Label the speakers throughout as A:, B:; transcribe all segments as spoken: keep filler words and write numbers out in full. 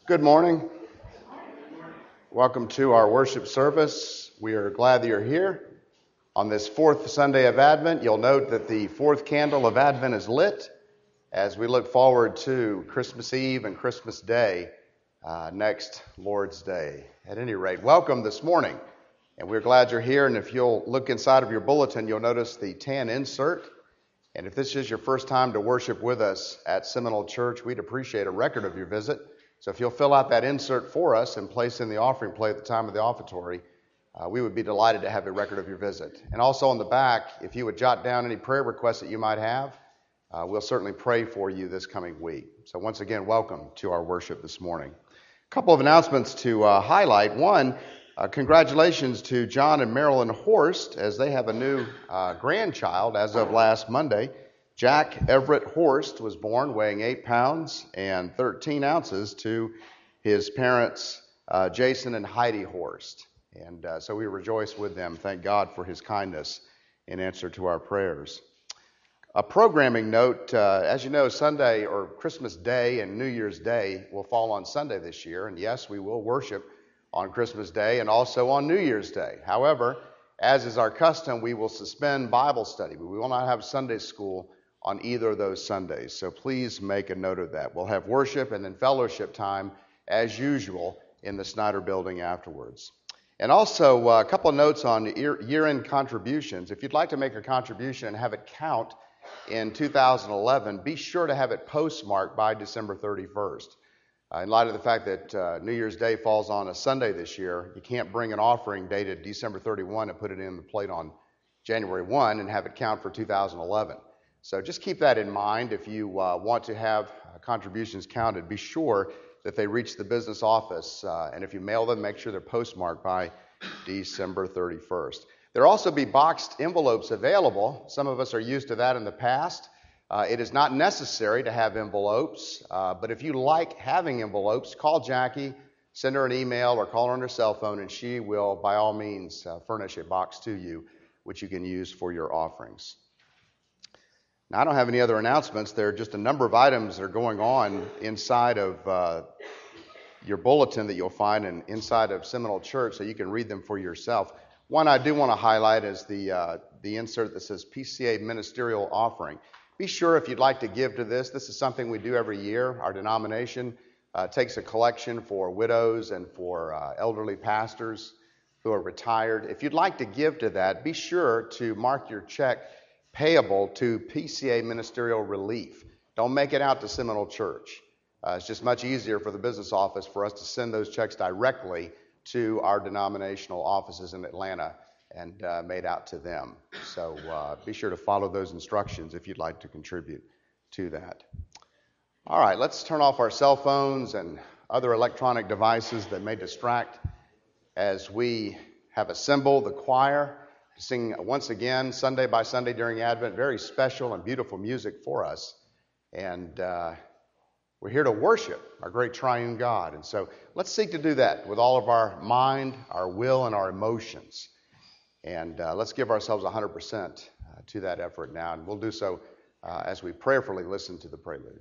A: Good morning. Welcome to our worship service. We are glad that you're here. On this fourth Sunday of Advent, you'll note that the fourth candle of Advent is lit as we look forward to Christmas Eve and Christmas Day, uh, next Lord's Day. At any rate, welcome this morning, and we're glad you're here. And if you'll look inside of your bulletin, you'll notice the tan insert. And if this is your first time to worship with us at Seminole Church, we'd appreciate a record of your visit. So if you'll fill out that insert for us and place in the offering plate at the time of the offertory, uh, we would be delighted to have a record of your visit. And also on the back, if you would jot down any prayer requests that you might have, uh, we'll certainly pray for you this coming week. So once again, welcome to our worship this morning. A couple of announcements to uh, highlight. One, uh, congratulations to John and Marilyn Horst as they have a new uh, grandchild as of last Monday. Jack Everett Horst was born weighing eight pounds and thirteen ounces to his parents, uh, Jason and Heidi Horst. And uh, so we rejoice with them. Thank God for his kindness in answer to our prayers. A programming note, uh, as you know, Sunday or Christmas Day and New Year's Day will fall on Sunday this year. And yes, we will worship on Christmas Day and also on New Year's Day. However, as is our custom, we will suspend Bible study. We will not have Sunday school on either of those Sundays. So please make a note of that. We'll have worship and then fellowship time as usual in the Snyder Building afterwards. And also uh, a couple of notes on year- year-end contributions. If you'd like to make a contribution and have it count in two thousand eleven, be sure to have it postmarked by December thirty-first. Uh, in light of the fact that uh, New Year's Day falls on a Sunday this year, you can't bring an offering dated December thirty-first and put it in the plate on January first and have it count for two thousand eleven. So just keep that in mind. If you uh, want to have uh, contributions counted, be sure that they reach the business office. Uh, and if you mail them, make sure they're postmarked by December thirty-first. There'll also be boxed envelopes available. Some of us are used to that in the past. Uh, it is not necessary to have envelopes, uh, but if you like having envelopes, call Jackie, send her an email, or call her on her cell phone, and she will, by all means, uh, furnish a box to you, which you can use for your offerings. Now, I don't have any other announcements. There are just a number of items that are going on inside of uh, your bulletin that you'll find in, inside of Seminole Church, so you can read them for yourself. One I do want to highlight is the uh, the insert that says P C A Ministerial Offering. Be sure if you'd like to give to this. This is something we do every year. Our denomination uh, takes a collection for widows and for uh, elderly pastors who are retired. If you'd like to give to that, be sure to mark your check payable to P C A Ministerial Relief. Don't make it out to Seminole Church. Uh, it's just much easier for the business office for us to send those checks directly to our denominational offices in Atlanta and uh, made out to them. So uh, be sure to follow those instructions if you'd like to contribute to that. All right, let's turn off our cell phones and other electronic devices that may distract as we have assembled the choir to sing once again, Sunday by Sunday during Advent, very special and beautiful music for us. And uh, we're here to worship our great triune God. And so let's seek to do that with all of our mind, our will, and our emotions. And uh, let's give ourselves one hundred percent uh, to that effort now. And we'll do so uh, as we prayerfully listen to the prelude.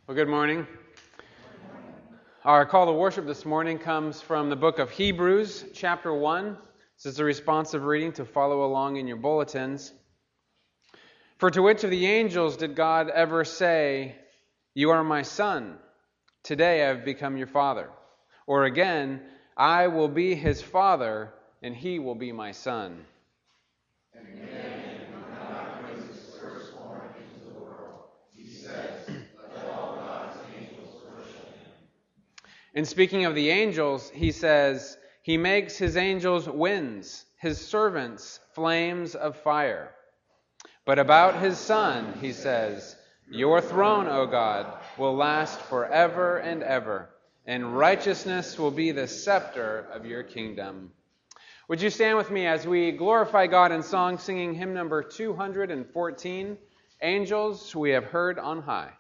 B: Well, good morning. Our call to worship this morning comes from the book of Hebrews, chapter one. This is a responsive reading to follow along in your bulletins. For to which of the angels did God ever say, "You are my son, today I have become your father"? Or again, "I will be his father, and he will be my son"? And again, when God brings his firstborn into the world, he says, "Let all God's angels worship him." In speaking of the angels, he says, "He makes his angels winds, his servants flames of fire." But about his Son, he says, "Your throne, O God, will last forever and ever, and righteousness will be the scepter of your kingdom." Would you stand with me as we glorify God in song, singing hymn number two hundred fourteen, "Angels We Have Heard on High."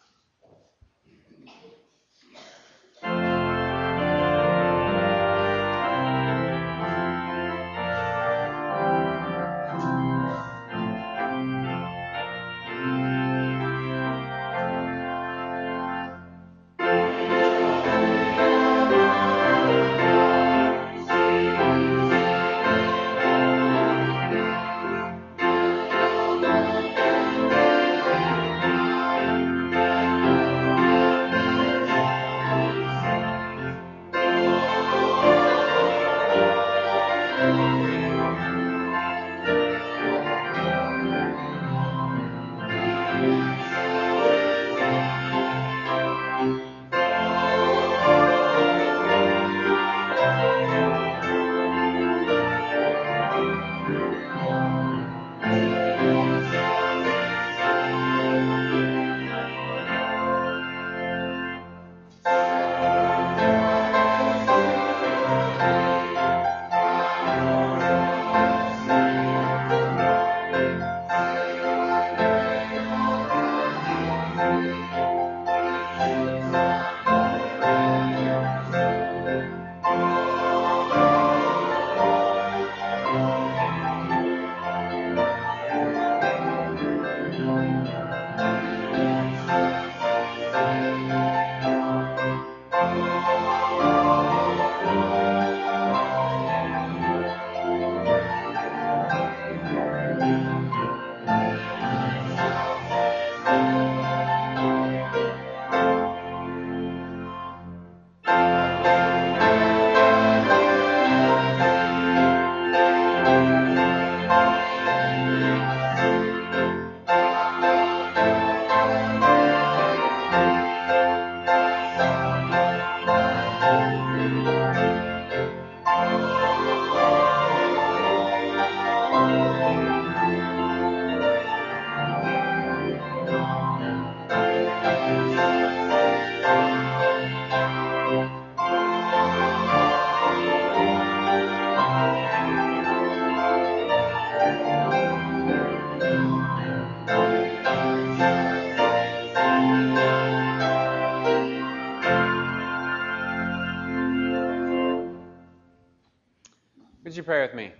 B: Would you pray with me?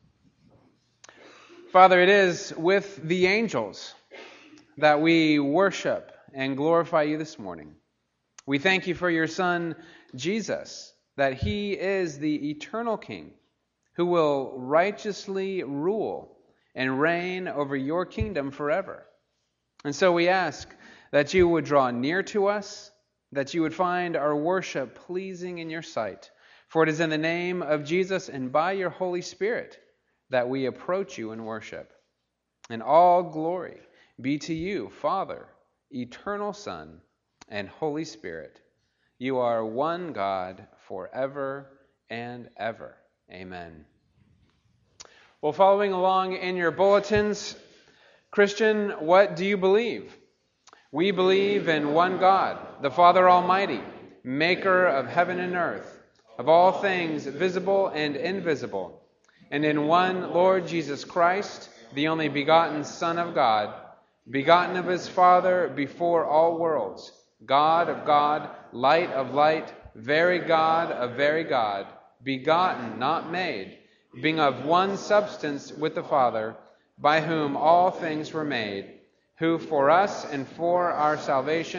B: Father, it is with the angels that we worship and glorify you this morning. We thank you for your Son, Jesus, that he is the eternal King who will righteously rule and reign over your kingdom forever. And so we ask that you would draw near to us, that you would find our worship pleasing in your sight. For it is in the name of Jesus and by your Holy Spirit that we approach you in worship. And all glory be to you, Father, eternal Son, and Holy Spirit. You are one God forever and ever. Amen. Well, following along in your bulletins, Christian, what do you believe? We believe in one God, the Father Almighty, maker of heaven and earth, of all things visible and invisible, and in one Lord Jesus Christ, the only begotten Son of God, begotten of his Father before all worlds, God of God, light of light, very God of very God, begotten, not made, being of one substance with the Father, by whom all things were made, who for us and for our salvation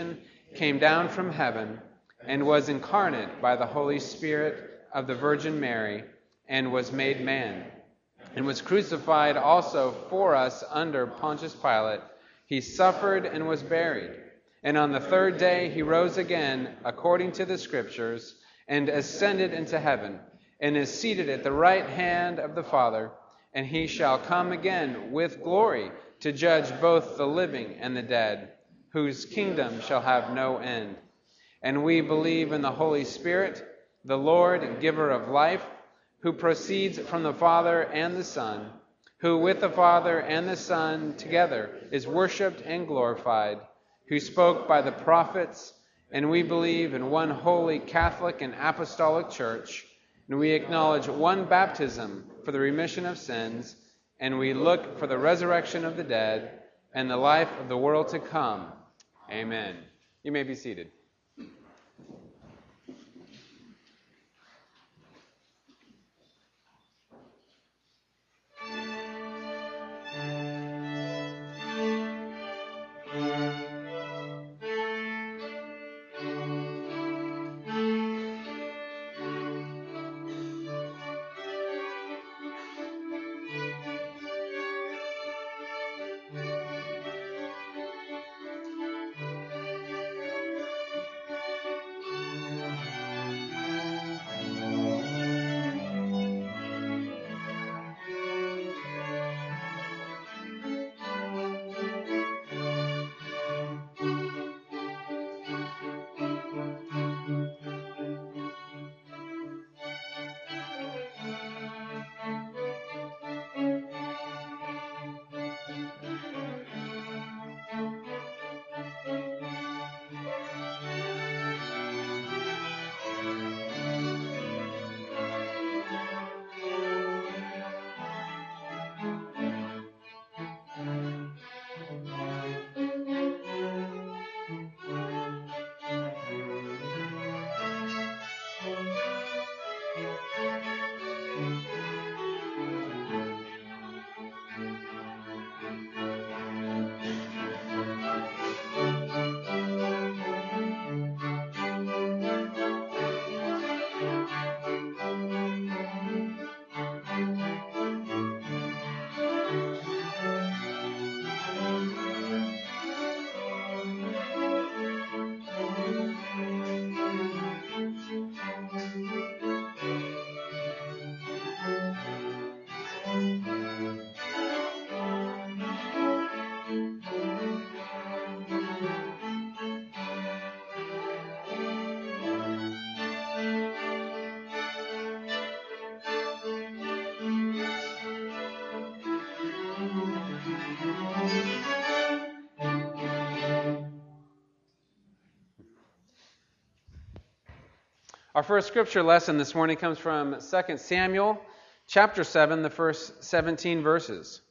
B: came down from heaven and was incarnate by the Holy Spirit of the Virgin Mary and was made man, and was crucified also for us under Pontius Pilate. He suffered and was buried. And on the third day he rose again, according to the Scriptures, and ascended into heaven, and is seated at the right hand of the Father. And he shall come again with glory to judge both the living and the dead, whose kingdom shall have no end. And we believe in the Holy Spirit, the Lord and giver of life, who proceeds from the Father and the Son, who with the Father and the Son together is worshipped and glorified, who spoke by the prophets. And we believe in one holy Catholic and Apostolic Church, and we acknowledge one baptism for the remission of sins, and we look for the resurrection of the dead and the life of the world to come. Amen. You may be seated. Our first scripture lesson this morning comes from Second Samuel chapter seven, the first seventeen verses.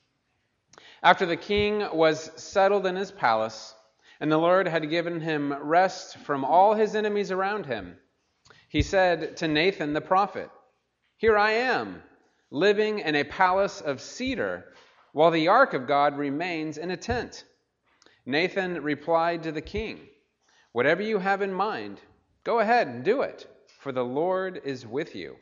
B: After the king was settled in his palace, and the Lord had given him rest from all his enemies around him, he said to Nathan the prophet, "Here I am, living in a palace of cedar, while the ark of God remains in a tent." Nathan replied to the king, "Whatever you have in mind, go ahead and do it, for the Lord is with you."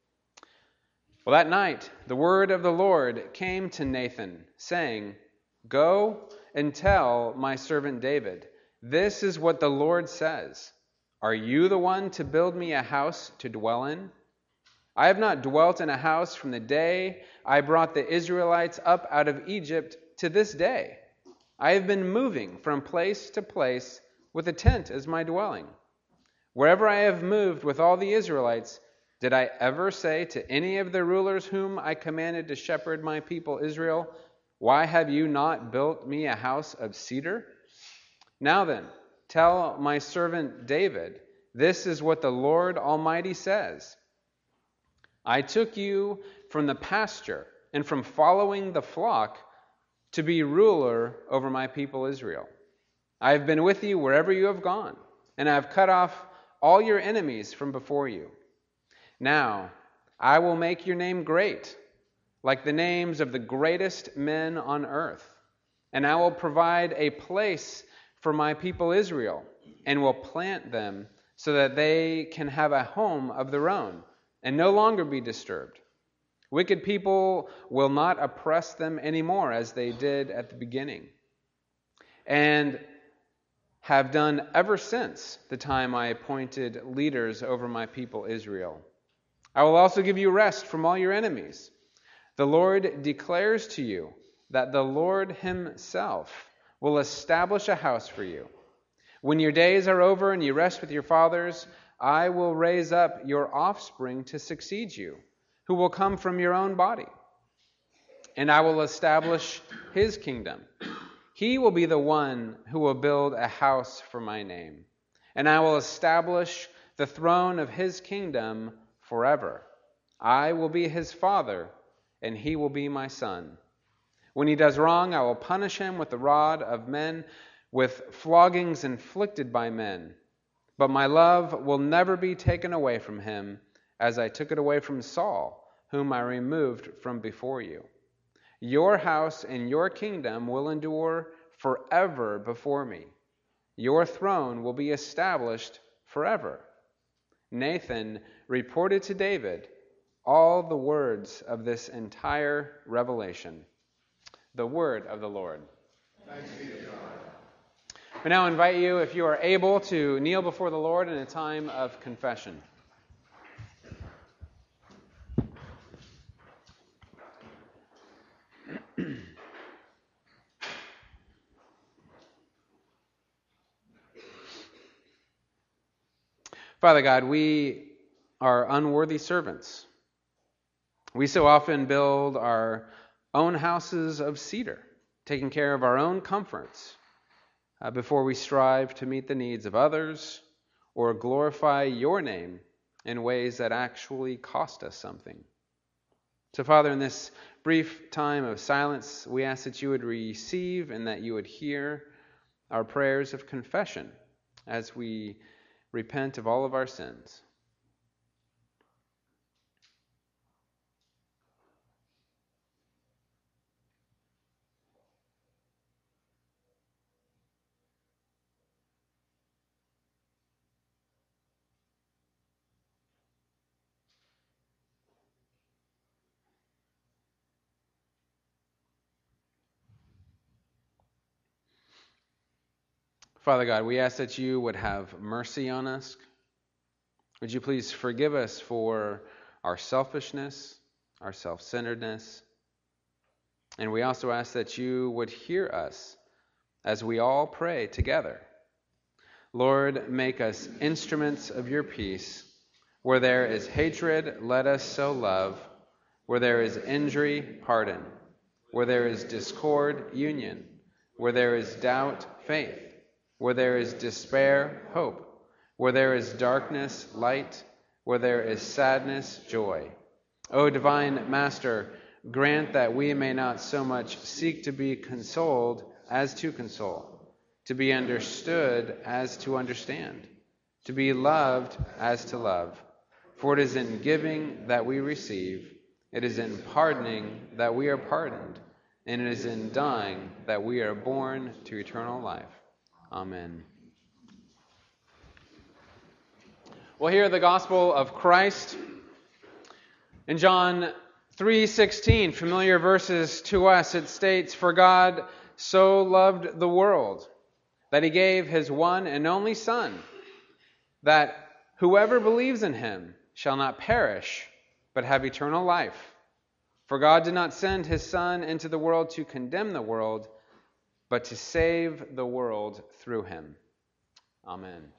B: Well, that night, the word of the Lord came to Nathan, saying, "Go and tell my servant David, this is what the Lord says. Are you the one to build me a house to dwell in? I have not dwelt in a house from the day I brought the Israelites up out of Egypt to this day. I have been moving from place to place with a tent as my dwelling. Wherever I have moved with all the Israelites, did I ever say to any of the rulers whom I commanded to shepherd my people Israel, 'Why have you not built me a house of cedar?' Now then, tell my servant David, this is what the Lord Almighty says. I took you from the pasture and from following the flock to be ruler over my people Israel. I have been with you wherever you have gone, and I have cut off all your enemies from before you. Now, I will make your name great, like the names of the greatest men on earth, and I will provide a place for my people Israel, and will plant them so that they can have a home of their own and no longer be disturbed. Wicked people will not oppress them anymore as they did at the beginning, and have done ever since the time I appointed leaders over my people Israel. I will also give you rest from all your enemies. The Lord declares to you that the Lord himself will establish a house for you. When your days are over and you rest with your fathers, I will raise up your offspring to succeed you, who will come from your own body. And I will establish his kingdom. He will be the one who will build a house for my name. And I will establish the throne of his kingdom forever. I will be his father, and he will be my son. When he does wrong, I will punish him with the rod of men, with floggings inflicted by men. But my love will never be taken away from him, as I took it away from Saul, whom I removed from before you. Your house and your kingdom will endure forever before me. Your throne will be established forever. Nathan reported to David all the words of this entire revelation. The word of the Lord.
A: Thanks be to God.
B: I now invite you, if you are able, to kneel before the Lord in a time of confession. Father God, we are unworthy servants. We so often build our own houses of cedar, taking care of our own comforts, uh, before we strive to meet the needs of others or glorify your name in ways that actually cost us something. So, Father, in this brief time of silence, we ask that you would receive and that you would hear our prayers of confession as we repent of all of our sins. Father God, we ask that you would have mercy on us. Would you please forgive us for our selfishness, our self-centeredness? And we also ask that you would hear us as we all pray together. Lord, make us instruments of your peace. Where there is hatred, let us sow love. Where there is injury, pardon. Where there is discord, union. Where there is doubt, faith. Where there is despair, hope. Where there is darkness, light. Where there is sadness, joy. O divine Master, grant that we may not so much seek to be consoled as to console, to be understood as to understand, to be loved as to love. For it is in giving that we receive, it is in pardoning that we are pardoned, and it is in dying that we are born to eternal life. Amen. We'll hear the gospel of Christ in John three sixteen, familiar verses to us. It states, "For God so loved the world that he gave his one and only Son, that whoever believes in him shall not perish, but have eternal life. For God did not send his Son into the world to condemn the world, but to save the world through him." Amen.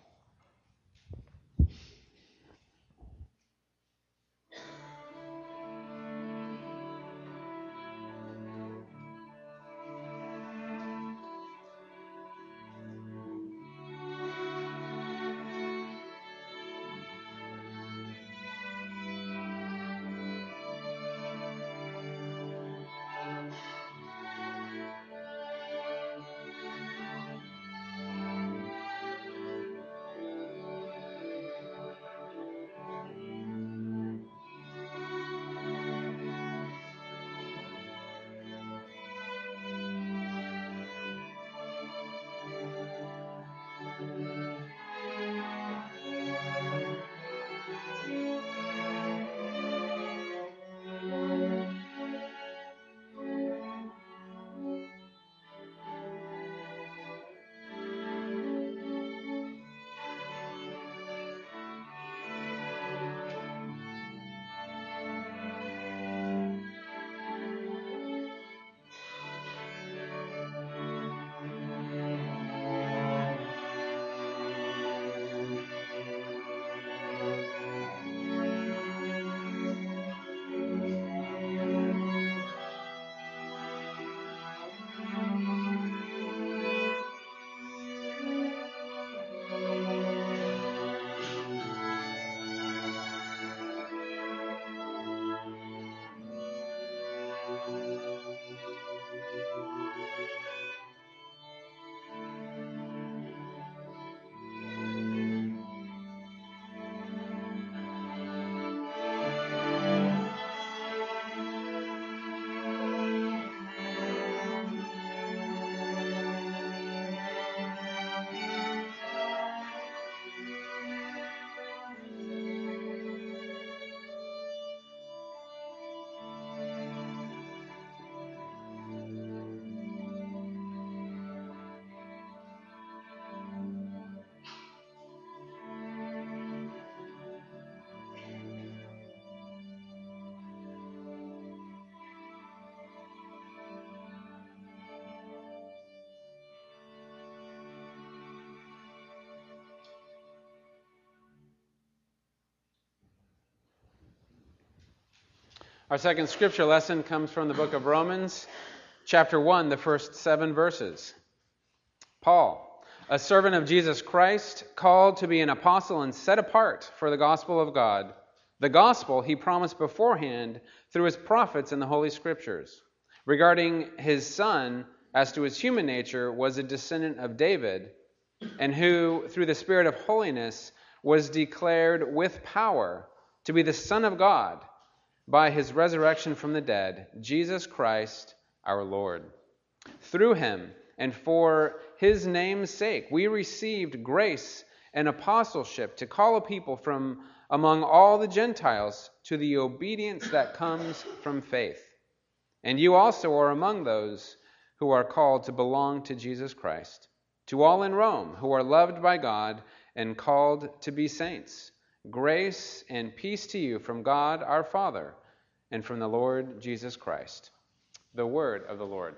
B: Our second scripture lesson comes from the book of Romans, chapter one, the first seven verses. Paul, a servant of Jesus Christ, called to be an apostle and set apart for the gospel of God, the gospel he promised beforehand through his prophets in the Holy Scriptures, regarding his Son, as to his human nature, was a descendant of David, and who, through the Spirit of holiness, was declared with power to be the Son of God, by his resurrection from the dead, Jesus Christ our Lord. Through him and for his name's sake, we received grace and apostleship to call a people from among all the Gentiles to the obedience that comes from faith. And you also are among those who are called to belong to Jesus Christ. To all in Rome who are loved by God and called to be saints, grace and peace to you from God our Father and from the Lord Jesus Christ. The word of the Lord.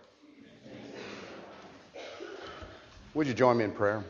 A: Would you join me in prayer?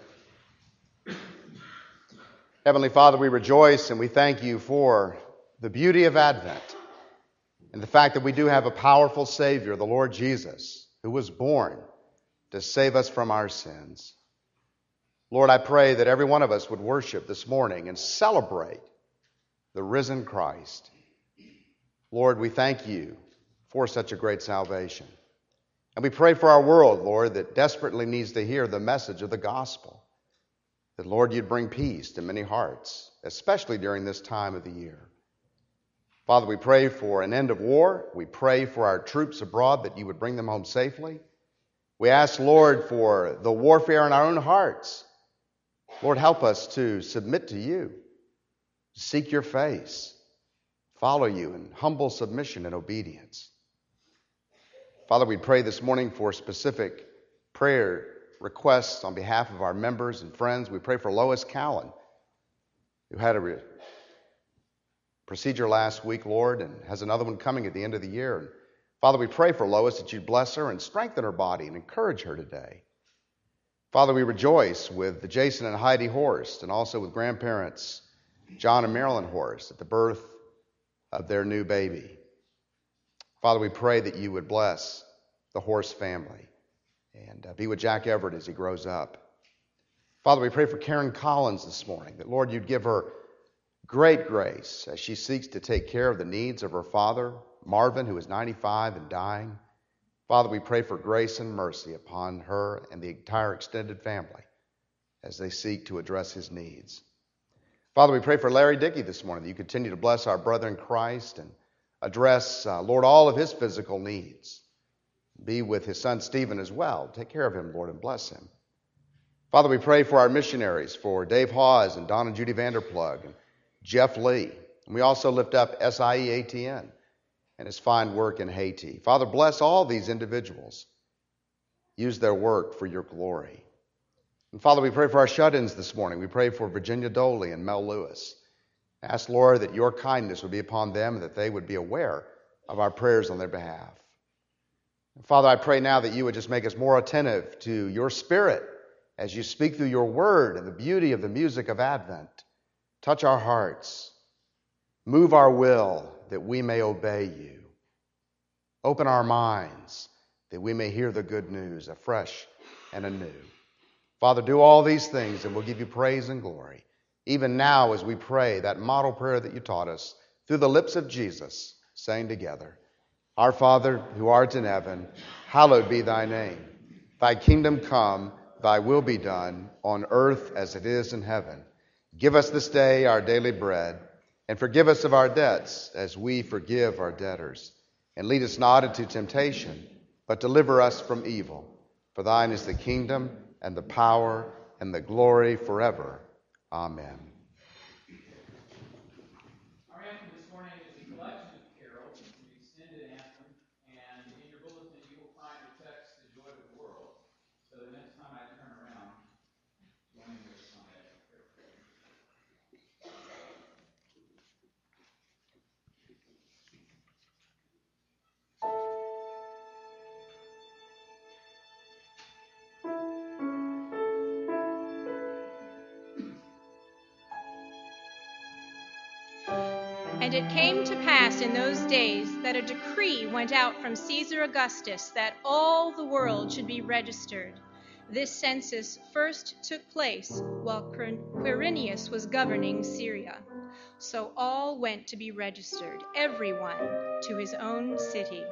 A: Heavenly Father, we rejoice and we thank you for the beauty of Advent and the fact that we do have a powerful Savior, the Lord Jesus, who was born to save us from our sins. Lord, I pray that every one of us would worship this morning and celebrate the risen Christ. Lord, we thank you for such a great salvation. And we pray for our world, Lord, that desperately needs to hear the message of the gospel. That, Lord, you'd bring peace to many hearts, especially during this time of the year. Father, we pray for an end of war. We pray for our troops abroad, that you would bring them home safely. We ask, Lord, for the warfare in our own hearts. Lord, help us to submit to you, seek your face, follow you in humble submission and obedience. Father, we pray this morning for specific prayer requests on behalf of our members and friends. We pray for Lois Callan, who had a re- procedure last week, Lord, and has another one coming at the end of the year. And Father, we pray for Lois that you'd bless her and strengthen her body and encourage her today. Father, we rejoice with Jason and Heidi Horst and also with grandparents John and Marilyn Horst at the birth of their new baby. Father, we pray that you would bless the Horst family and uh, be with Jack Everett as he grows up. Father, we pray for Karen Collins this morning, that, Lord, you'd give her great grace as she seeks to take care of the needs of her father, Marvin, who is ninety-five and dying. Father, we pray for grace and mercy upon her and the entire extended family as they seek to address his needs. Father, we pray for Larry Dickey this morning, that you continue to bless our brother in Christ and address, uh, Lord, all of his physical needs. Be with his son Stephen as well. Take care of him, Lord, and bless him. Father, we pray for our missionaries, for Dave Hawes and Don and Judy Vanderplug and Jeff Lee. And we also lift up S I E A T N and his fine work in Haiti. Father, bless all these individuals. Use their work for your glory. And Father, we pray for our shut-ins this morning. We pray for Virginia Doley and Mel Lewis. Ask, Lord, that your kindness would be upon them and that they would be aware of our prayers on their behalf. And Father, I pray now that you would just make us more attentive to your Spirit as you speak through your word and the beauty of the music of Advent. Touch our hearts. Move our will that we may obey you. Open our minds that we may hear the good news afresh and anew. Father, do all these things and we'll give you praise and glory. Even now as we pray that model prayer that you taught us through the lips of Jesus, saying together, Our Father, who art in heaven, hallowed be thy name. Thy kingdom come, thy will be done, on earth as it is in heaven. Give us this day our daily bread, and forgive us of our debts as we forgive our debtors. And lead us not into temptation, but deliver us from evil. For thine is the kingdom and the power and the glory forever. Amen.
B: Our anthem this morning is a collection of carols, an extended anthem, and in your bulletin you will find a text, The Joy of the World. So the next time I turn around, join me with some of that carol.
C: And it came to pass in those days that a decree went out from Caesar Augustus that all the world should be registered. This census first took place while Quirinius was governing Syria. So all went to be registered, everyone to his own city.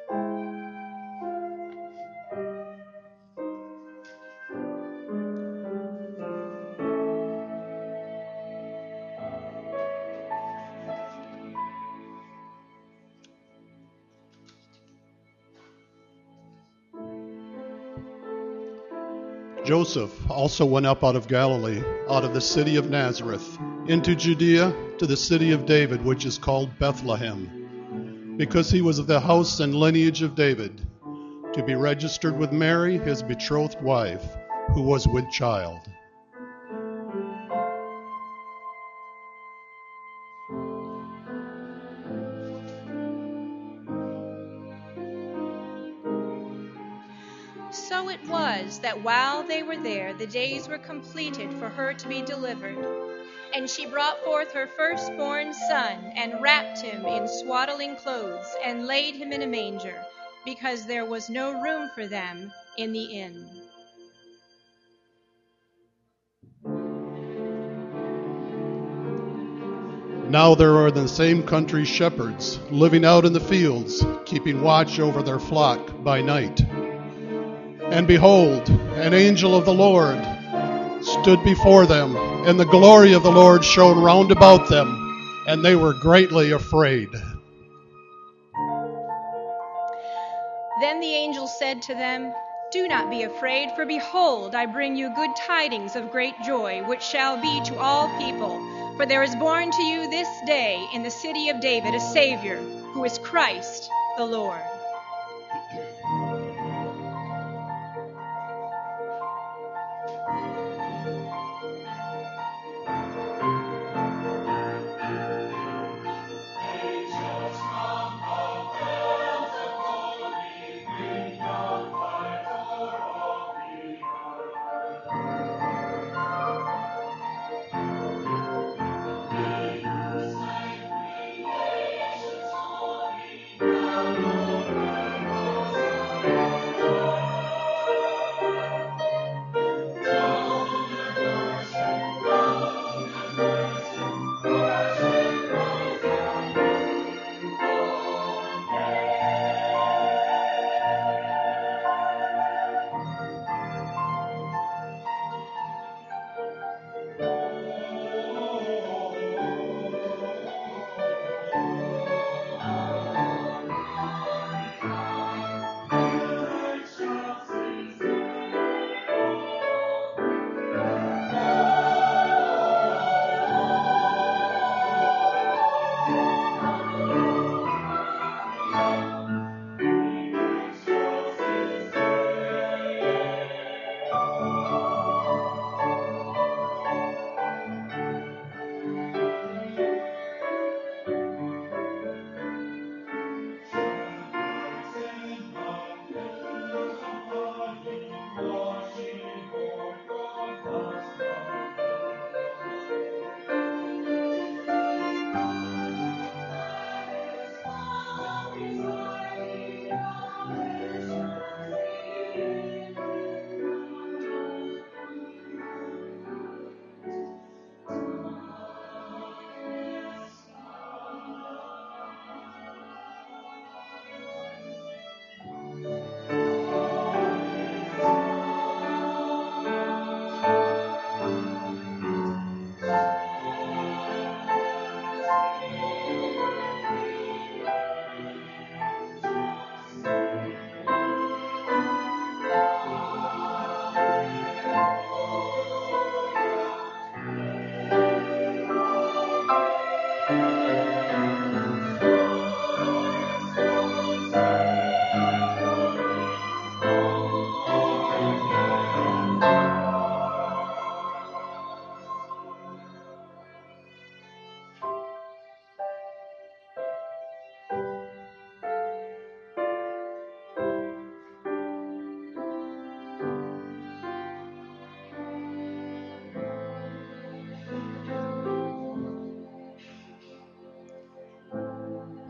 D: Joseph also went up out of Galilee, out of the city of Nazareth, into Judea, to the city of David, which is called Bethlehem, because he was of the house and lineage of David, to be registered with Mary, his betrothed wife, who was with child.
C: So it was that while they were there, the days were completed for her to be delivered. And she brought forth her firstborn son, and wrapped him in swaddling clothes, and laid him in a manger, because there was no room for them in the inn.
D: Now there are in the same country shepherds, living out in the fields, keeping watch over their flock by night. And behold, an angel of the Lord stood before them, and the glory of the Lord shone round about them, and they were greatly afraid.
C: Then the angel said to them, "Do not be afraid, for behold, I bring you good tidings of great joy, which shall be to all people. For there is born to you this day in the city of David a Savior, who is Christ the Lord."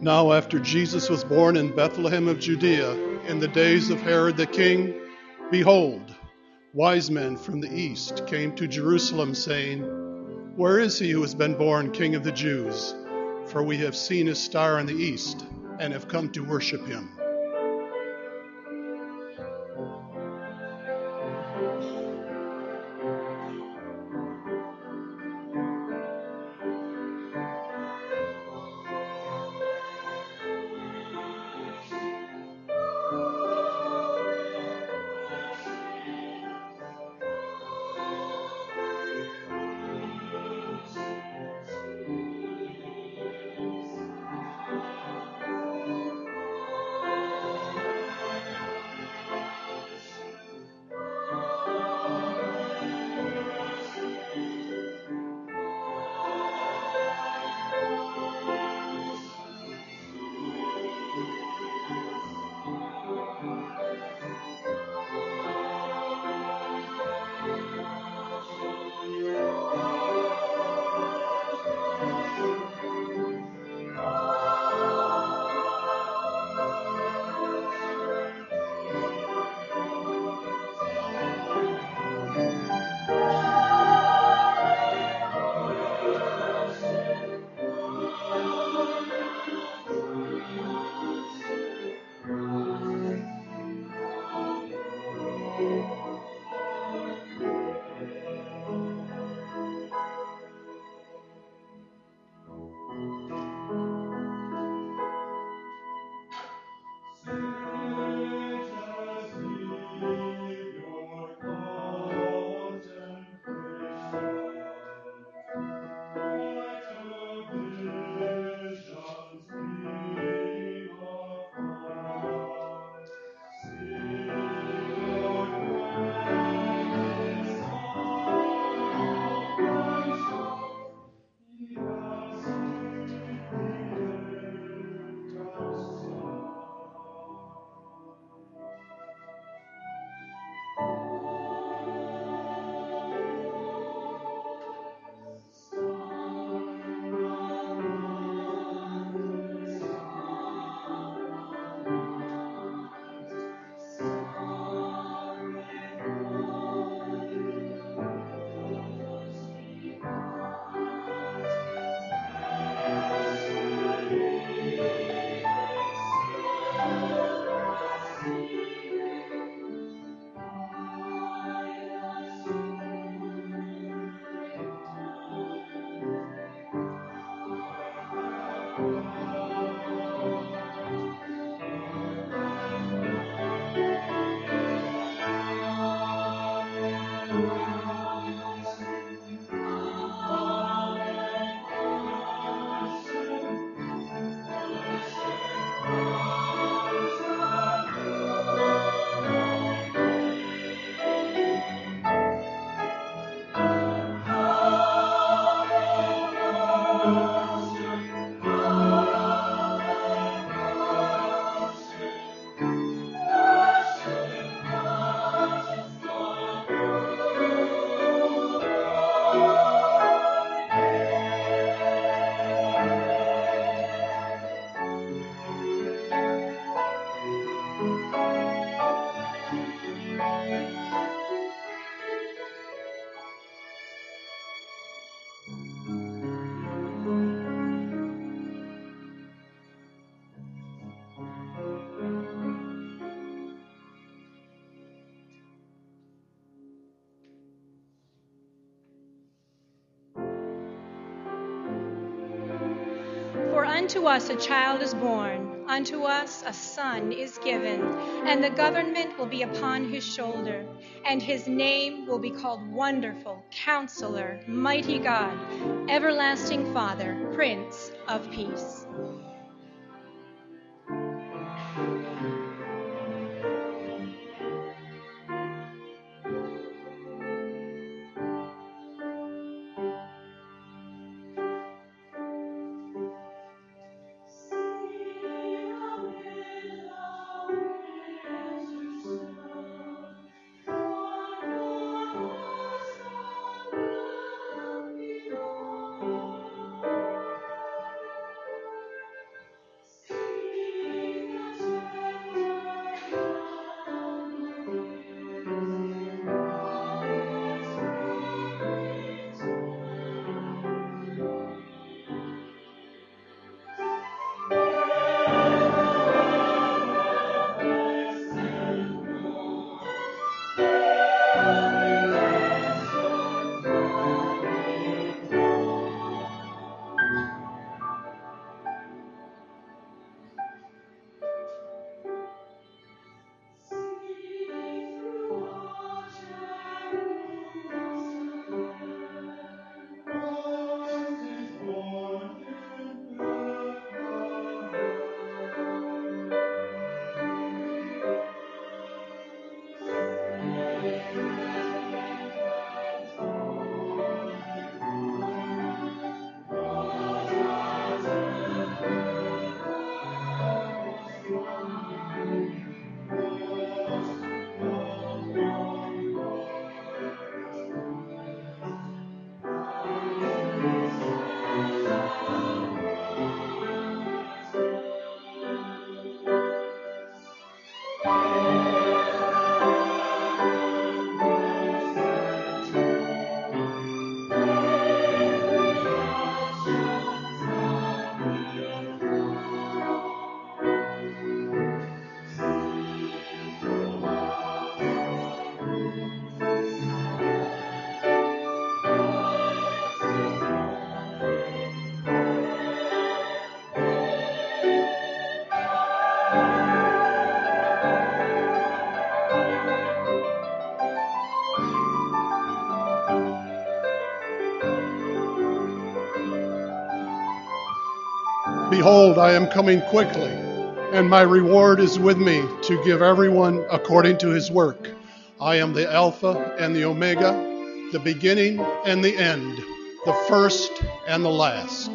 D: Now after Jesus was born in Bethlehem of Judea, in the days of Herod the king, behold, wise men from the east came to Jerusalem, saying, Where is he who has been born King of the Jews? For we have seen his star in the east, and have come to worship him.
C: For unto us a child is born, unto us a son is given, and the government will be upon his shoulder, and his name will be called Wonderful, Counselor, Mighty God, Everlasting Father, Prince of Peace.
D: Behold, I am coming quickly, and my reward is with me to give everyone according to his work. I am the Alpha and the Omega, the beginning and the end, the first and the last.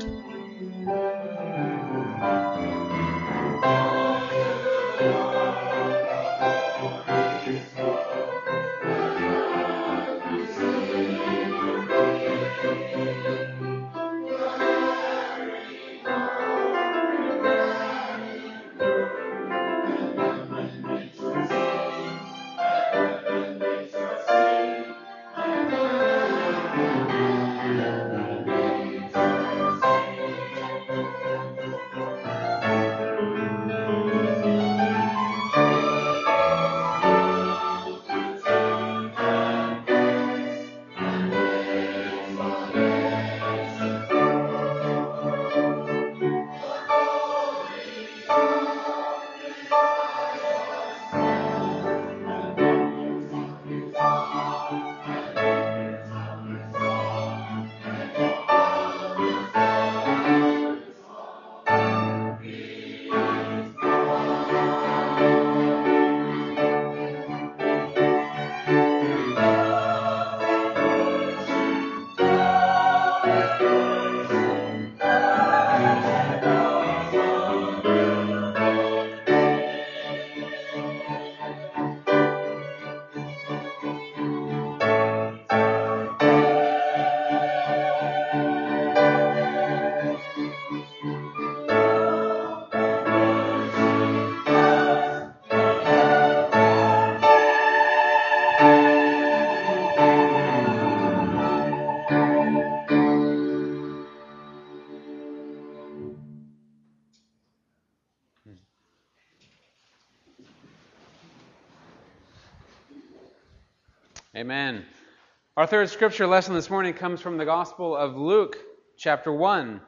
B: Amen. Our third scripture lesson this morning comes from the Gospel of Luke, chapter one.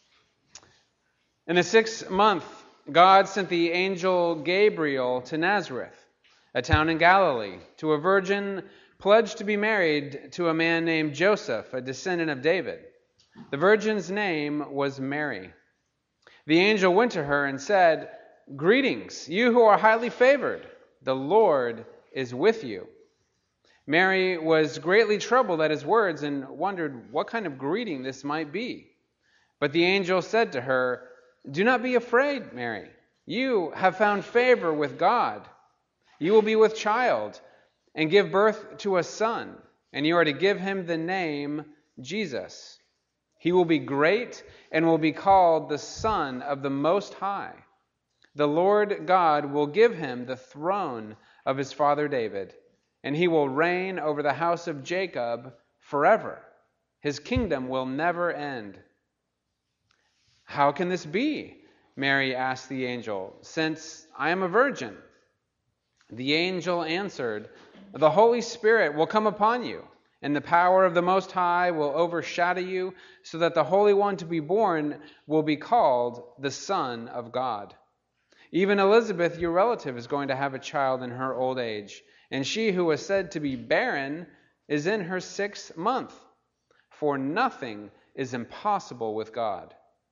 B: In the sixth month, God sent the angel Gabriel to Nazareth, a town in Galilee, to a virgin pledged to be married to a man named Joseph, a descendant of David. The virgin's name was Mary. The angel went to her and said, "Greetings, you who are highly favored. The Lord is with you." Mary was greatly troubled at his words and wondered what kind of greeting this might be. But the angel said to her, "Do not be afraid, Mary. You have found favor with God. You will be with child and give birth to a son, and you are to give him the name Jesus. He will be great and will be called the Son of the Most High. The Lord God will give him the throne of his father David, and he will reign over the house of Jacob forever. His kingdom will never end." "How can this be?" Mary asked the angel, "since I am a virgin?" The angel answered, "The Holy Spirit will come upon you, and the power of the Most High will overshadow you, so that the Holy One to be born will be called the Son of God. Even Elizabeth, your relative, is going to have a child in her old age, and she who was said to be barren is in her sixth month, for nothing is impossible with God."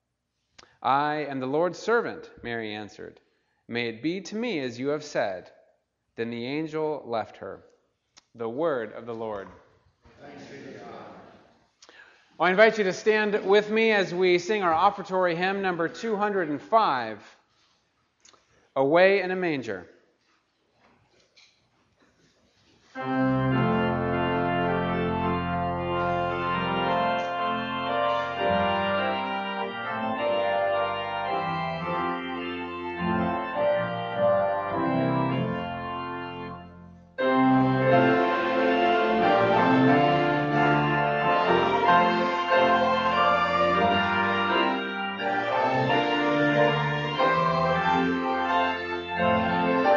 B: "I am the Lord's servant," Mary answered. "May it be to me as you have said." Then the angel left her. The word of the Lord.
A: Thanks be to God.
B: I invite you to stand with me as we sing our offertory hymn number two hundred five, "Away in a Manger."
E: Thank you.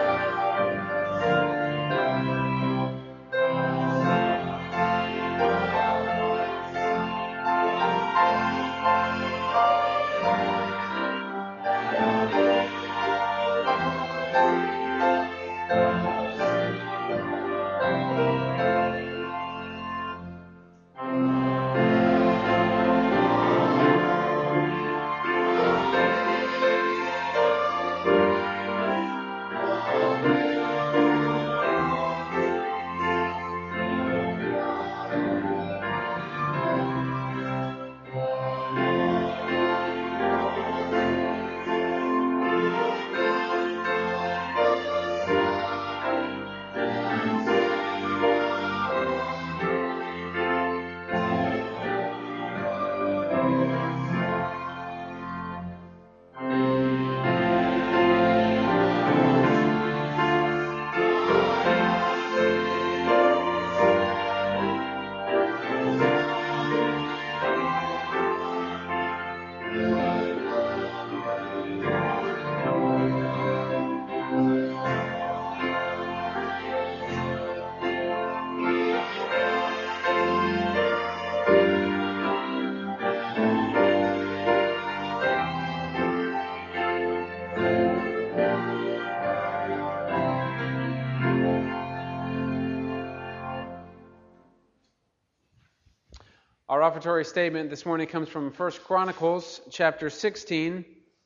B: Our offertory statement this morning comes from First Chronicles chapter sixteen.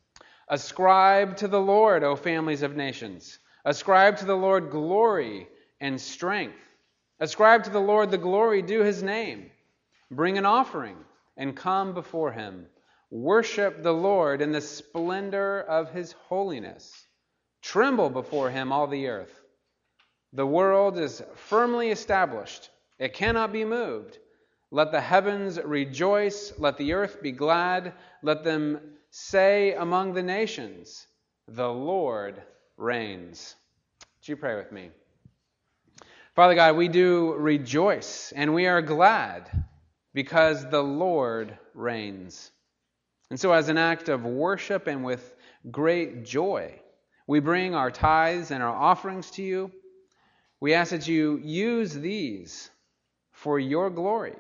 B: Ascribe to the Lord, O families of nations. Ascribe to the Lord glory and strength. Ascribe to the Lord the glory due his name. Bring an offering and come before him. Worship the Lord in the splendor of his holiness. Tremble before him, all the earth. The world is firmly established. It cannot be moved. Let the heavens rejoice. Let the earth be glad. Let them say among the nations, the Lord reigns. Would you pray with me? Father God, we do rejoice and we are glad because the Lord reigns. And so as an act of worship and with great joy, we bring our tithes and our offerings to you. We ask that you use these for your glory,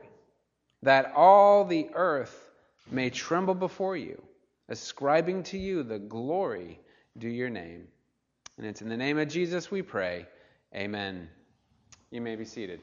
B: that all the earth may tremble before you, ascribing to you the glory due your name. And it's in the name of Jesus we pray. Amen. You may be seated.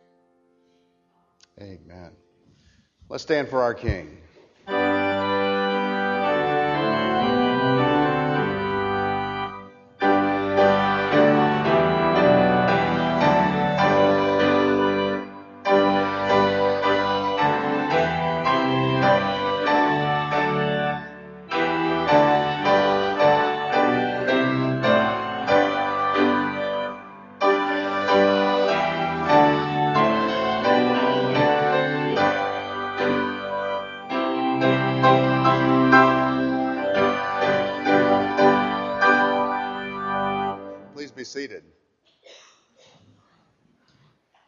A: Amen. Let's stand for our King.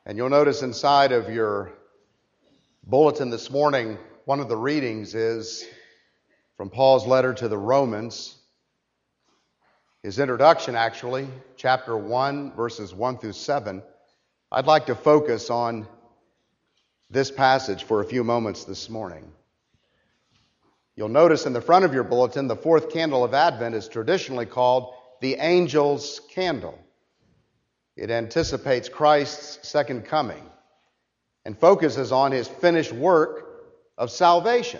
A: And you'll notice inside of your bulletin this morning, one of the readings is from Paul's letter to the Romans. His introduction, actually, chapter one, verses one through seven. I'd like to focus on this passage for a few moments this morning. You'll notice in the front of your bulletin, the fourth candle of Advent is traditionally called the angel's candle. It anticipates Christ's second coming and focuses on his finished work of salvation.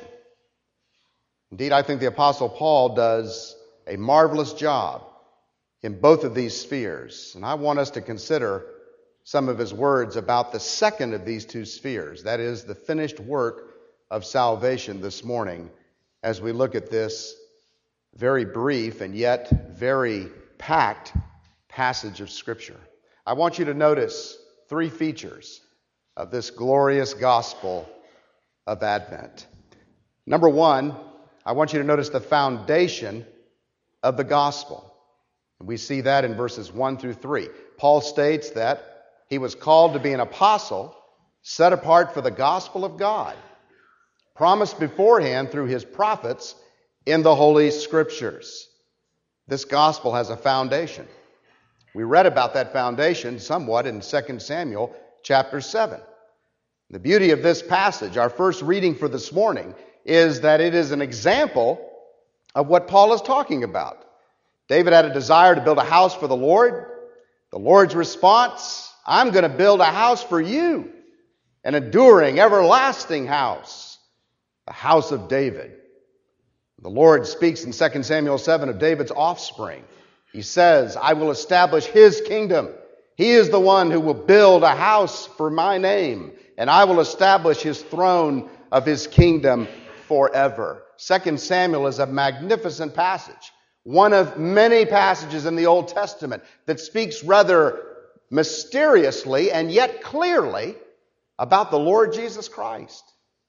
A: Indeed, I think the Apostle Paul does a marvelous job in both of these spheres. And I want us to consider some of his words about the second of these two spheres, that is, the finished work of salvation this morning, as we look at this very brief and yet very packed passage of Scripture. I want you to notice three features of this glorious gospel of Advent. Number one, I want you to notice the foundation of the gospel. We see that in verses one through three. Paul states that he was called to be an apostle, set apart for the gospel of God, promised beforehand through his prophets in the Holy Scriptures. This gospel has a foundation. We read about that foundation somewhat in Second Samuel chapter seven. The beauty of this passage, our first reading for this morning, is that it is an example of what Paul is talking about. David had a desire to build a house for the Lord. The Lord's response, I'm going to build a house for you, an enduring, everlasting house, the house of David. The Lord speaks in Second Samuel seven of David's offspring. He says, I will establish his kingdom. He is the one who will build a house for my name, and I will establish his throne of his kingdom forever. Second Samuel is a magnificent passage, one of many passages in the Old Testament that speaks rather mysteriously and yet clearly about the Lord Jesus Christ.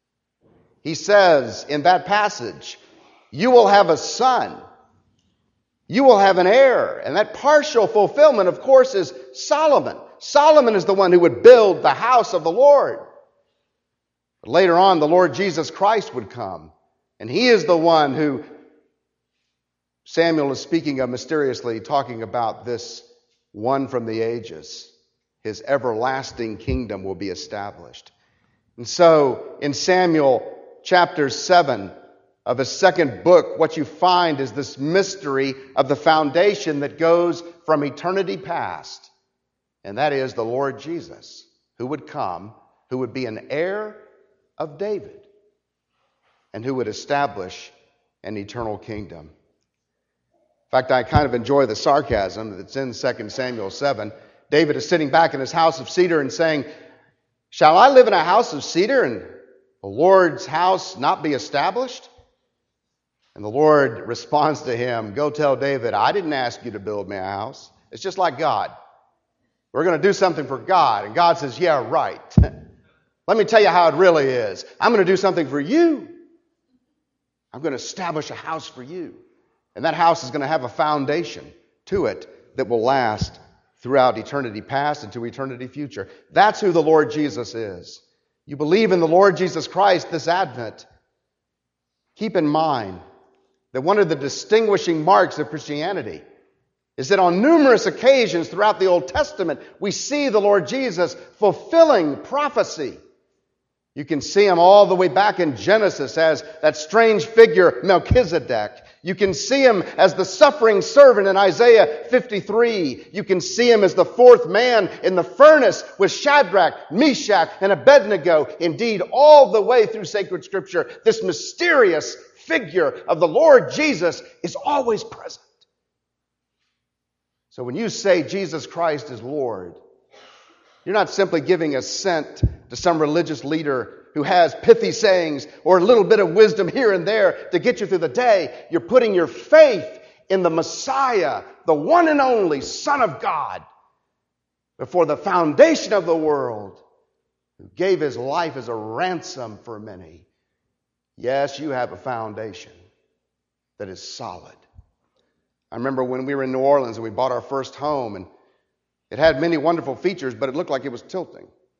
A: He says in that passage, you will have a son. You will have an heir. And that partial fulfillment, of course, is Solomon. Solomon is the one who would build the house of the Lord. But later on, the Lord Jesus Christ would come. And he is the one who Samuel is speaking of mysteriously, talking about this one from the ages. His everlasting kingdom will be established. And so, in Samuel chapter seven of his second book, what you find is this mystery of the foundation that goes from eternity past. And that is the Lord Jesus, who would come, who would be an heir of David, and who would establish an eternal kingdom. In fact, I kind of enjoy the sarcasm that's in Second Samuel seven. David is sitting back in his house of cedar and saying, shall I live in a house of cedar and the Lord's house not be established? And the Lord responds to him, go tell David, I didn't ask you to build me a house. It's just like God. We're going to do something for God. And God says, yeah, right. Let me tell you how it really is. I'm going to do something for you. I'm going to establish a house for you. And that house is going to have a foundation to it that will last throughout eternity past and to eternity future. That's who the Lord Jesus is. You believe in the Lord Jesus Christ this Advent. Keep in mind that one of the distinguishing marks of Christianity is that on numerous occasions throughout the Old Testament, we see the Lord Jesus fulfilling prophecy. You can see him all the way back in Genesis as that strange figure Melchizedek. You can see him as the suffering servant in Isaiah fifty-three. You can see him as the fourth man in the furnace with Shadrach, Meshach, and Abednego. Indeed, all the way through sacred Scripture, this mysterious figure of the Lord Jesus is always present. So when you say Jesus Christ is Lord, you're not simply giving assent to some religious leader who has pithy sayings or a little bit of wisdom here and there to get you through the day. You're putting your faith in the Messiah, the one and only Son of God, before the foundation of the world, who gave his life as a ransom for many. Yes, you have a foundation that is solid. I remember when we were in New Orleans and we bought our first home, and it had many wonderful features, but it looked like it was tilting.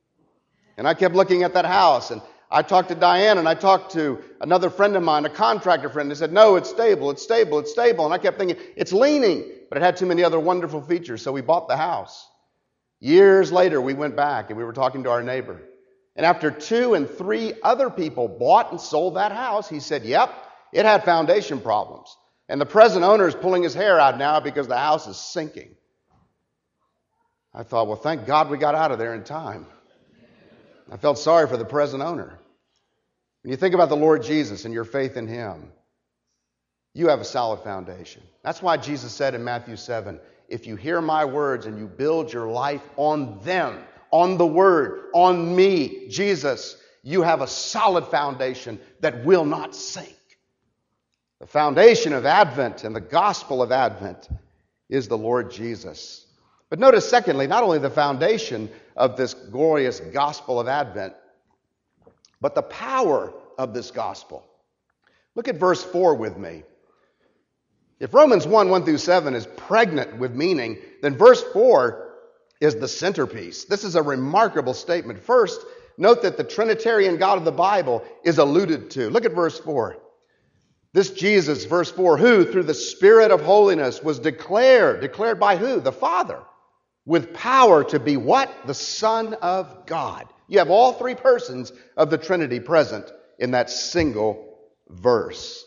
A: And I kept looking at that house, and I talked to Diane, and I talked to another friend of mine, a contractor friend. They said, no, it's stable, it's stable, it's stable. And I kept thinking, it's leaning, but it had too many other wonderful features, so we bought the house. Years later, we went back, and we were talking to our neighbor. And after two and three other people bought and sold that house, he said, yep, it had foundation problems. And the present owner is pulling his hair out now because the house is sinking. I thought, well, thank God we got out of there in time. I felt sorry for the present owner. When you think about the Lord Jesus and your faith in him, you have a solid foundation. That's why Jesus said in Matthew seven, if you hear my words and you build your life on them, on the word, on me, Jesus, you have a solid foundation that will not sink. The foundation of Advent and the gospel of Advent is the Lord Jesus. But notice, secondly, not only the foundation of this glorious gospel of Advent, but the power of this gospel. Look at verse four with me. If Romans one, one through seven is pregnant with meaning, then verse four is the centerpiece. This is a remarkable statement. First, note that the Trinitarian God of the Bible is alluded to. Look at verse four. This Jesus, verse four, who through the Spirit of holiness was declared, declared by who? The Father, with power to be what? The Son of God. You have all three persons of the Trinity present in that single verse.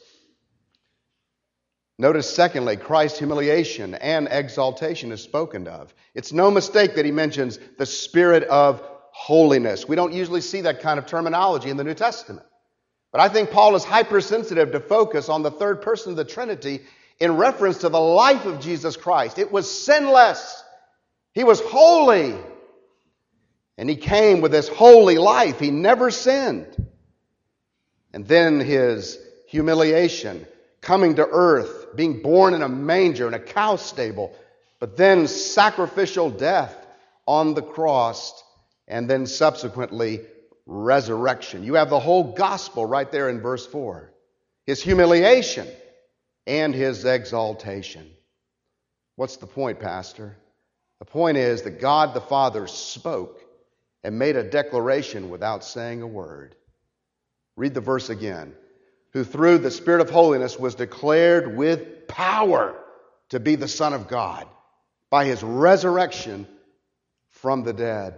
A: Notice, secondly, Christ's humiliation and exaltation is spoken of. It's no mistake that he mentions the Spirit of holiness. We don't usually see that kind of terminology in the New Testament. But I think Paul is hypersensitive to focus on the third person of the Trinity in reference to the life of Jesus Christ. It was sinless. He was holy. And he came with this holy life. He never sinned. And then his humiliation, coming to earth, being born in a manger, in a cow stable, but then sacrificial death on the cross, and then subsequently resurrection. You have the whole gospel right there in verse four. His humiliation and his exaltation. What's the point, Pastor? The point is that God the Father spoke and made a declaration without saying a word. Read the verse again. Who through the Spirit of holiness was declared with power to be the Son of God by his resurrection from the dead.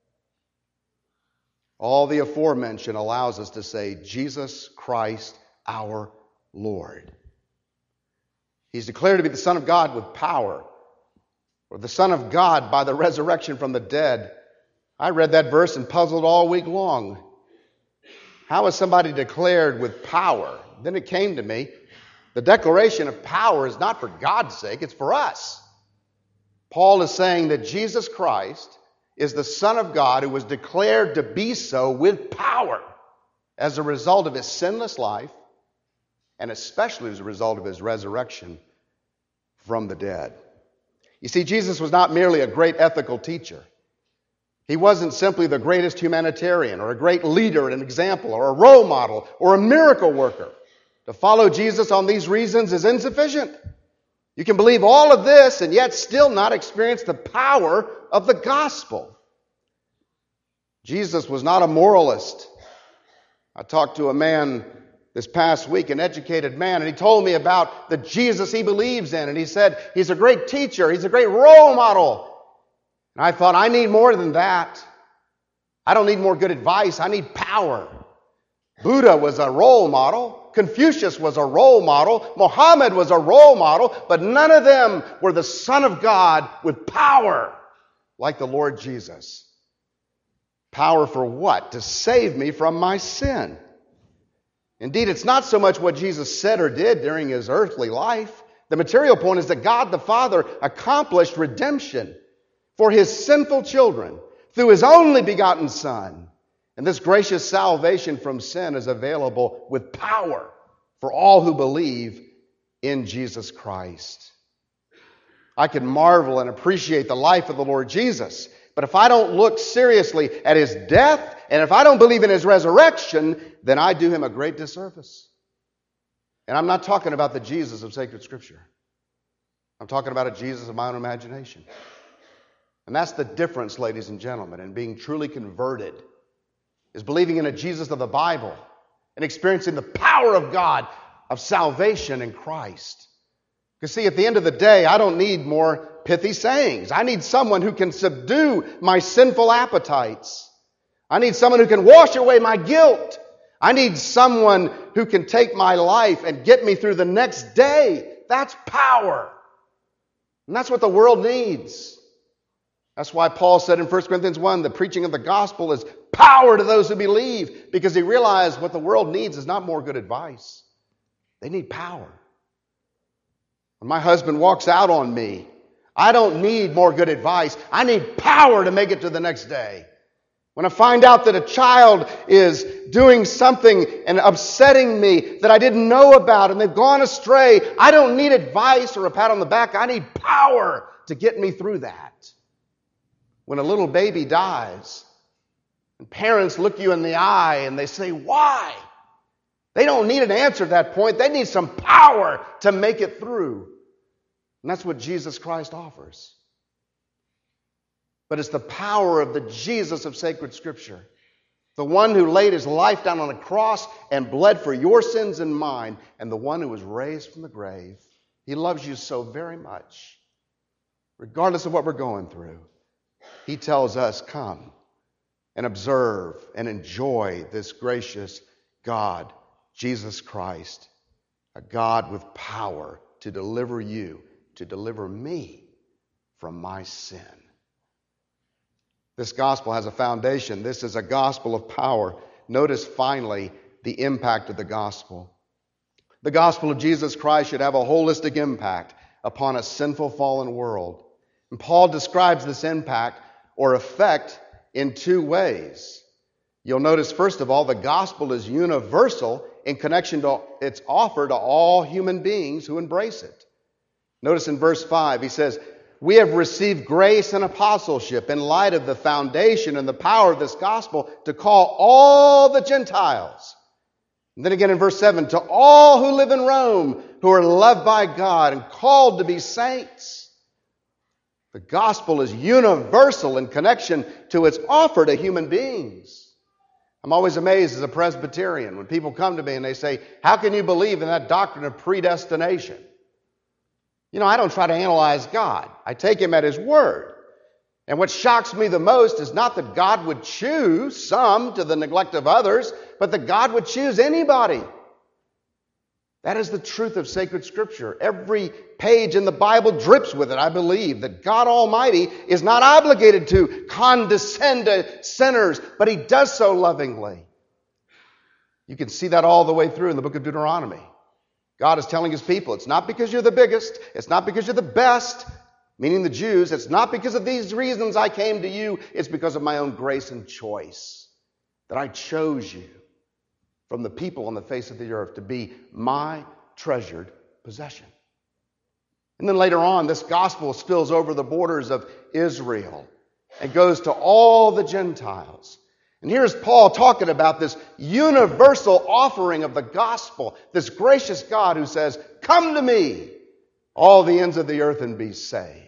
A: All the aforementioned allows us to say, Jesus Christ our Lord. He's declared to be the Son of God with power, or the Son of God by the resurrection from the dead. I read that verse and puzzled all week long. How is somebody declared with power? Then it came to me, the declaration of power is not for God's sake, it's for us. Paul is saying that Jesus Christ is the Son of God who was declared to be so with power as a result of his sinless life and especially as a result of his resurrection from the dead. You see, Jesus was not merely a great ethical teacher. He wasn't simply the greatest humanitarian or a great leader and an example or a role model or a miracle worker. To follow Jesus on these reasons is insufficient. You can believe all of this and yet still not experience the power of the gospel. Jesus was not a moralist. I talked to a man this past week, an educated man, and he told me about the Jesus he believes in. And he said he's a great teacher, he's a great role model. And I thought, I need more than that. I don't need more good advice, I need power. Buddha was a role model. Confucius was a role model. Muhammad was a role model. But none of them were the Son of God with power like the Lord Jesus. Power for what? To save me from my sin. Indeed, it's not so much what Jesus said or did during his earthly life. The material point is that God the Father accomplished redemption for his sinful children through his only begotten Son. And this gracious salvation from sin is available with power for all who believe in Jesus Christ. I can marvel and appreciate the life of the Lord Jesus, but if I don't look seriously at his death, and if I don't believe in his resurrection, then I do him a great disservice. And I'm not talking about the Jesus of sacred Scripture. I'm talking about a Jesus of my own imagination. And that's the difference, ladies and gentlemen, in being truly converted is believing in a Jesus of the Bible and experiencing the power of God of salvation in Christ. Because see, at the end of the day, I don't need more pithy sayings. I need someone who can subdue my sinful appetites. I need someone who can wash away my guilt. I need someone who can take my life and get me through the next day. That's power. And that's what the world needs. That's why Paul said in First Corinthians one, the preaching of the gospel is power to those who believe, because he realized what the world needs is not more good advice. They need power. When my husband walks out on me, I don't need more good advice. I need power to make it to the next day. When I find out that a child is doing something and upsetting me that I didn't know about and they've gone astray, I don't need advice or a pat on the back. I need power to get me through that. When a little baby dies, and parents look you in the eye and they say, why? They don't need an answer at that point. They need some power to make it through. And that's what Jesus Christ offers. But it's the power of the Jesus of sacred Scripture, the one who laid his life down on a cross and bled for your sins and mine, and the one who was raised from the grave. He loves you so very much. Regardless of what we're going through, he tells us, come and observe and enjoy this gracious God, Jesus Christ, a God with power to deliver you, to deliver me from my sin. This gospel has a foundation. This is a gospel of power. Notice finally the impact of the gospel. The gospel of Jesus Christ should have a holistic impact upon a sinful, fallen world. And Paul describes this impact or effect in two ways. You'll notice, first of all, the gospel is universal in connection to its offer to all human beings who embrace it. Notice in verse five, he says, we have received grace and apostleship in light of the foundation and the power of this gospel to call all the Gentiles. And then again in verse seven, to all who live in Rome, who are loved by God and called to be saints. The gospel is universal in connection to its offer to human beings. I'm always amazed as a Presbyterian when people come to me and they say, how can you believe in that doctrine of predestination? You know, I don't try to analyze God. I take him at his word. And what shocks me the most is not that God would choose some to the neglect of others, but that God would choose anybody. That is the truth of sacred Scripture. Every page in the Bible drips with it, I believe, that God Almighty is not obligated to condescend to sinners, but he does so lovingly. You can see that all the way through in the book of Deuteronomy. God is telling his people, it's not because you're the biggest, it's not because you're the best, meaning the Jews, it's not because of these reasons I came to you, it's because of my own grace and choice that I chose you from the people on the face of the earth to be my treasured possession. And then later on, this gospel spills over the borders of Israel and goes to all the Gentiles. And here's Paul talking about this universal offering of the gospel, this gracious God who says, come to me, all the ends of the earth, and be saved.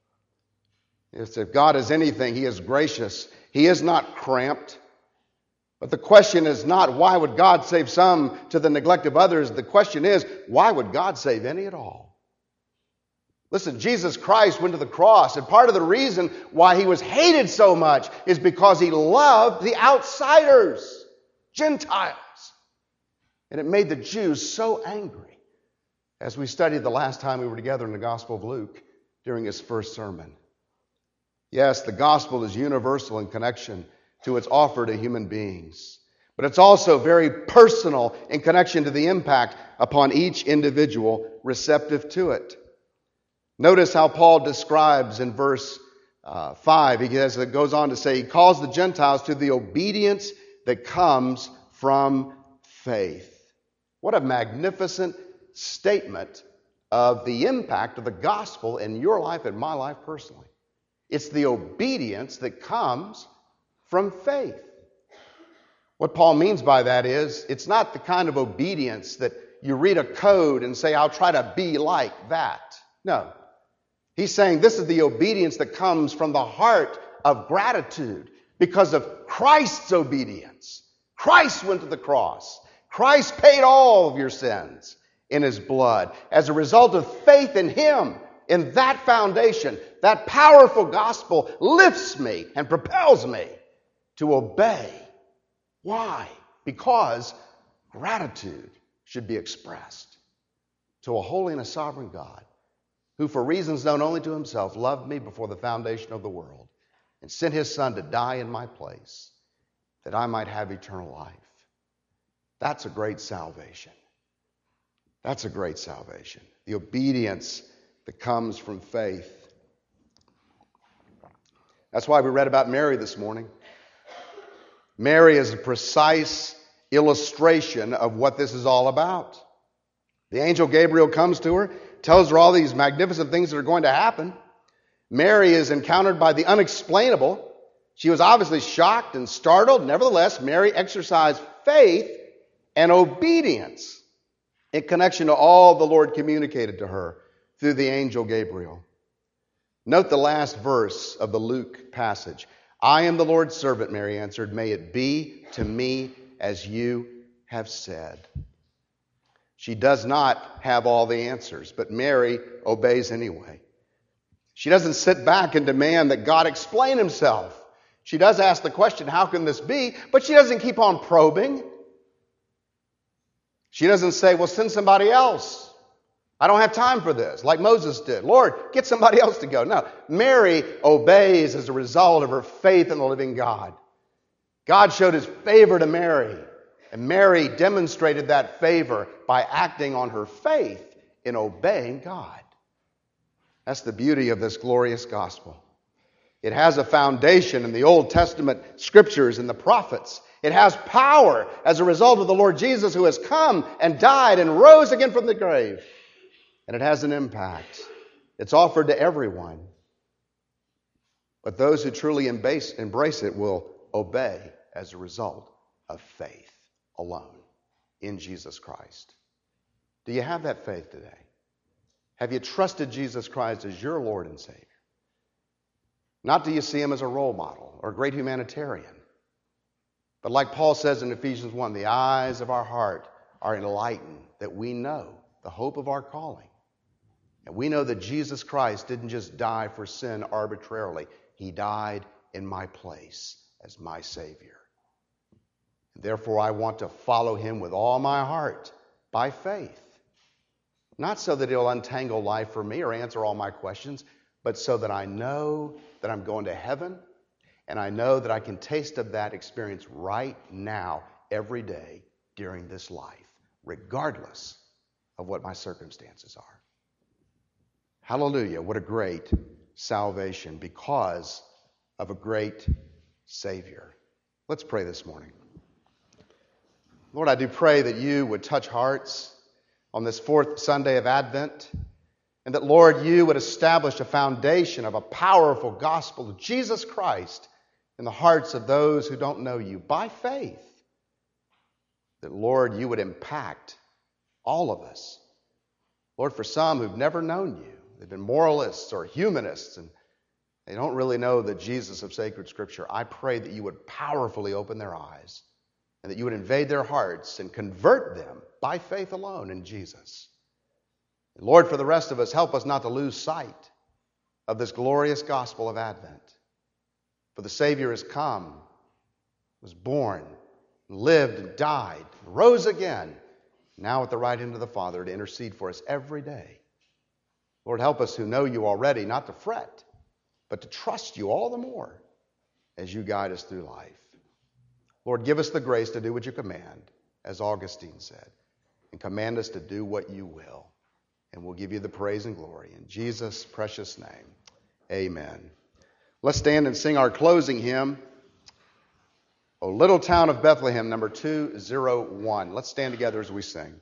A: If God is anything, he is gracious. He is not cramped. But the question is not, why would God save some to the neglect of others? The question is, why would God save any at all? Listen, Jesus Christ went to the cross, and part of the reason why he was hated so much is because he loved the outsiders, Gentiles. And it made the Jews so angry, as we studied the last time we were together in the Gospel of Luke during his first sermon. Yes, the gospel is universal in connection to its offer to human beings, but it's also very personal in connection to the impact upon each individual receptive to it. Notice how Paul describes in verse uh, five, he has, it goes on to say, he calls the Gentiles to the obedience that comes from faith. What a magnificent statement of the impact of the gospel in your life and my life personally. It's the obedience that comes from faith. What Paul means by that is, it's not the kind of obedience that you read a code and say, I'll try to be like that. No. He's saying this is the obedience that comes from the heart of gratitude, because of Christ's obedience. Christ went to the cross. Christ paid all of your sins in his blood. As a result of faith in him, in that foundation, that powerful gospel lifts me and propels me to obey. Why? Because gratitude should be expressed to a holy and a sovereign God who, for reasons known only to himself, loved me before the foundation of the world and sent his Son to die in my place that I might have eternal life. That's a great salvation. That's a great salvation. The obedience that comes from faith. That's why we read about Mary this morning. Mary is a precise illustration of what this is all about. The angel Gabriel comes to her, tells her all these magnificent things that are going to happen. Mary is encountered by the unexplainable. She was obviously shocked and startled. Nevertheless, Mary exercised faith and obedience in connection to all the Lord communicated to her through the angel Gabriel. Note the last verse of the Luke passage. I am the Lord's servant, Mary answered. May it be to me as you have said. She does not have all the answers, but Mary obeys anyway. She doesn't sit back and demand that God explain himself. She does ask the question, how can this be? But she doesn't keep on probing. She doesn't say, well, send somebody else. I don't have time for this, like Moses did. Lord, get somebody else to go. No, Mary obeys as a result of her faith in the living God. God showed his favor to Mary, and Mary demonstrated that favor by acting on her faith in obeying God. That's the beauty of this glorious gospel. It has a foundation in the Old Testament scriptures and the prophets. It has power as a result of the Lord Jesus who has come and died and rose again from the grave. And it has an impact. It's offered to everyone. But those who truly embrace, embrace it will obey as a result of faith alone in Jesus Christ. Do you have that faith today? Have you trusted Jesus Christ as your Lord and Savior? Not do you see him as a role model or a great humanitarian, but like Paul says in Ephesians one, the eyes of our heart are enlightened that we know the hope of our calling. And we know that Jesus Christ didn't just die for sin arbitrarily. He died in my place as my Savior. Therefore, I want to follow him with all my heart by faith. Not so that he'll untangle life for me or answer all my questions, but so that I know that I'm going to heaven, and I know that I can taste of that experience right now, every day during this life, regardless of what my circumstances are. Hallelujah, what a great salvation because of a great Savior. Let's pray this morning. Lord, I do pray that you would touch hearts on this fourth Sunday of Advent, and that, Lord, you would establish a foundation of a powerful gospel of Jesus Christ in the hearts of those who don't know you by faith. That, Lord, you would impact all of us. Lord, for some who've never known you, they've been moralists or humanists, and they don't really know the Jesus of sacred Scripture. I pray that you would powerfully open their eyes and that you would invade their hearts and convert them by faith alone in Jesus. And Lord, for the rest of us, help us not to lose sight of this glorious gospel of Advent. For the Savior has come, was born, lived and died, rose again, now at the right hand of the Father to intercede for us every day. Lord, help us who know you already not to fret, but to trust you all the more as you guide us through life. Lord, give us the grace to do what you command, as Augustine said, and command us to do what you will. And we'll give you the praise and glory. In Jesus' precious name, amen. Let's stand and sing our closing hymn, O Little Town of Bethlehem, number two oh one. Let's stand together as we sing.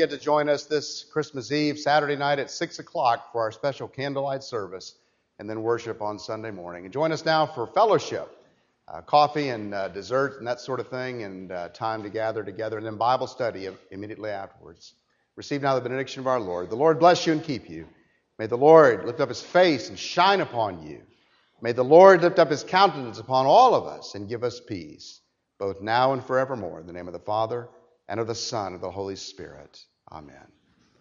A: forget to join us this Christmas Eve, Saturday night at six o'clock for our special candlelight service and then worship on Sunday morning. And join us now for fellowship, uh, coffee and uh, dessert and that sort of thing, and uh, time to gather together, and then Bible study immediately afterwards. Receive now the benediction of our Lord. The Lord bless you and keep you. May the Lord lift up his face and shine upon you. May the Lord lift up his countenance upon all of us and give us peace, both now and forevermore. In the name of the Father, and of the Son, and of the Holy Spirit. Amen.